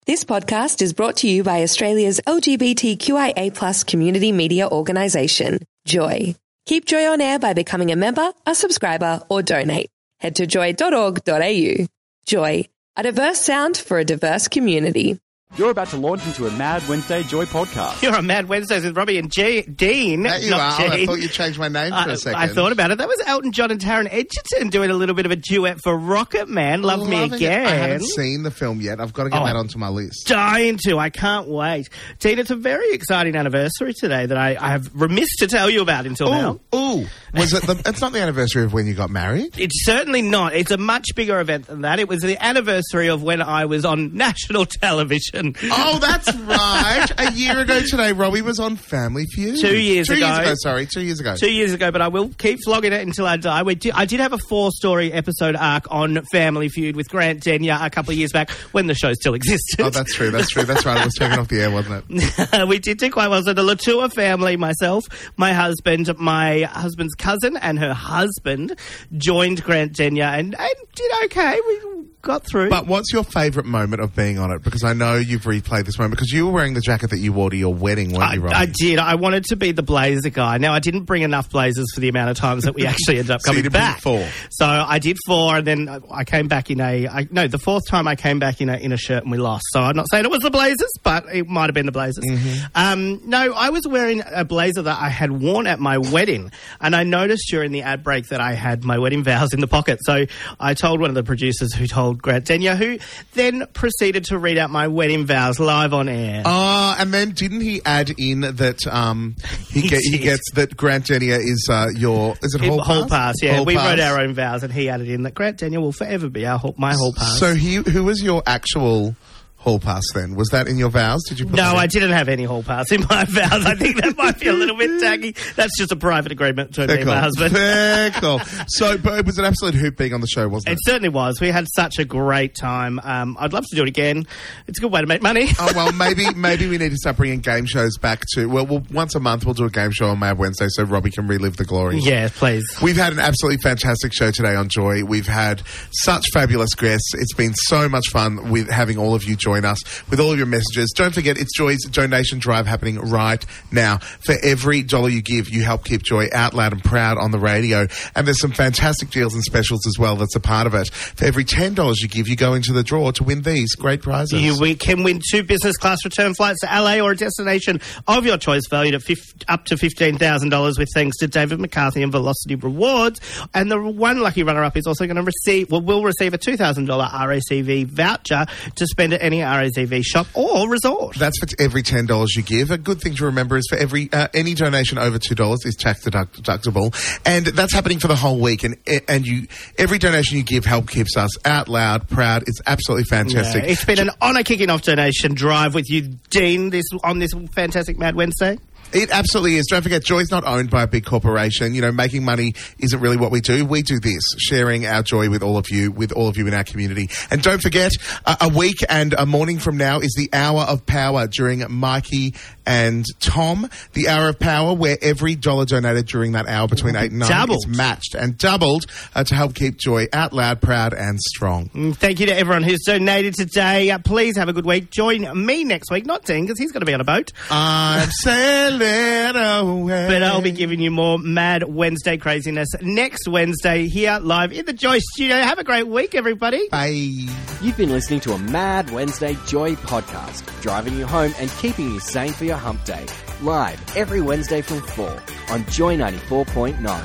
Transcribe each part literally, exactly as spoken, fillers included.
This podcast is brought to you by Australia's L G B T Q I A plus community media organisation, Joy. Keep Joy on air by becoming a member, a subscriber, or donate. Head to joy dot org dot a u. Joy, a diverse sound for a diverse community. You're about to launch into a Mad Wednesday Joy podcast. You're on Mad Wednesdays with Robbie and G- Dean. There you not are. Gene. I thought you changed my name for I, a second. I thought about it. That was Elton John and Taron Egerton doing a little bit of a duet for Rocket Man. Love Me Loving Again. it. I haven't seen the film yet. I've got to get Oh, that onto my list. Dying to. I can't wait. Dean, it's a very exciting anniversary today that I, I have remiss to tell you about until now. Ooh, ooh. Was it? The, it's not the anniversary of when you got married. It's certainly not. It's a much bigger event than that. It was the anniversary of when I was on national television. Oh, that's right. A year ago today, Robbie was on Family Feud. Two years two ago. Two years ago, sorry. Two years ago. Two years ago, but I will keep flogging it until I die. We did, I did have a four-story episode arc on Family Feud with Grant Denyer a couple of years back when the show still existed. Oh, that's true. That's true. That's right. It was taken off the air, wasn't it? We did do quite well. So the Latour family, myself, my husband, my husband's cousin, and her husband joined Grant Denyer and, and did okay. We got through. But what's your favourite moment of being on it? Because I know you've replayed this moment because you were wearing the jacket that you wore to your wedding, weren't I, you, Robbie? I did. I wanted to be the blazer guy. Now, I didn't bring enough blazers for the amount of times that we actually ended up So you coming did bring back. four. So I did four, and then I came back in a... I, no, the fourth time I came back in a, in a shirt and we lost. So I'm not saying it was the blazers, but it might have been the blazers. Mm-hmm. Um, no, I was wearing a blazer that I had worn at my wedding, and I noticed during the ad break that I had my wedding vows in the pocket. So I told one of the producers who told Grant Denyer, who then proceeded to read out my wedding vows live on air. Oh, and then didn't he add in that um, he, He get, he did. gets that Grant Denyer is uh, your is it hall, Hall pass, yeah. Hall we pass. wrote our own vows, and he added in that Grant Denyer will forever be our hall, my hall pass. So he who was your actual hall pass then? Was that in your vows? Did you put No, that in? I didn't have any hall pass in my vows. I think that might be a little bit tacky. That's just a private agreement between me and cool. my husband. Very cool. So, but it was an absolute hoop being on the show, wasn't It it? certainly was. We had such a great time. Um, I'd love to do it again. It's a good way to make money. Oh, well, maybe maybe we need to start bringing game shows back to... Well, we'll once a month we'll do a game show on Mad Wednesday so Robbie can relive the glory. Yeah, please. We've had an absolutely fantastic show today on Joy. We've had such fabulous guests. It's been so much fun with having all of you join us with all of your messages. Don't forget, it's Joy's donation drive happening right now. For every dollar you give, you help keep Joy out loud and proud on the radio. And there's some fantastic deals and specials as well that's a part of it. For every ten dollars you give, you go into the draw to win these great prizes. You we can win two business class return flights to L A or a destination of your choice valued at fif- up to fifteen thousand dollars with thanks to David McCarthy and Velocity Rewards. And the one lucky runner-up is also going to receive, well, will receive a two thousand dollars R A C V voucher to spend at any R A C V shop or resort. That's for every ten dollars you give. A good thing to remember is for every uh, any donation over two dollars is tax deduct- deductible. And that's happening for the whole week. And and you every donation you give help keeps us out loud, proud. It's absolutely fantastic. Yeah, it's been an honour kicking off donation drive with you, Dean, this on this fantastic Mad Wednesday. It absolutely is. Don't forget, Joy's not owned by a big corporation. You know, making money isn't really what we do. We do this, sharing our joy with all of you, with all of you in our community. And don't forget, uh, a week and a morning from now is the Hour of Power during Mikey and Tom. The Hour of Power, where every dollar donated during that hour between eight and nine Doubled. is matched and doubled uh, to help keep Joy out loud, proud and strong. Mm, Thank you to everyone who's donated today. Uh, please have a good week. Join me next week, not Dean, because he's going to be on a boat. I'm sailing away. But I'll be giving you more Mad Wednesday craziness next Wednesday here live in the Joy Studio. Have a great week, everybody. Bye. You've been listening to a Mad Wednesday Joy podcast, driving you home and keeping you sane for your hump day. Live every Wednesday from four on Joy ninety-four point nine.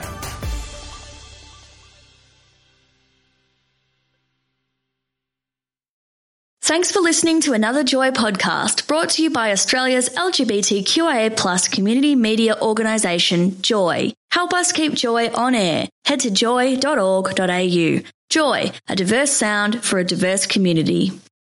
Thanks for listening to another Joy podcast brought to you by Australia's L G B T Q I A plus community media organisation, Joy. Help us keep Joy on air. Head to joy dot org dot a u. Joy, a diverse sound for a diverse community.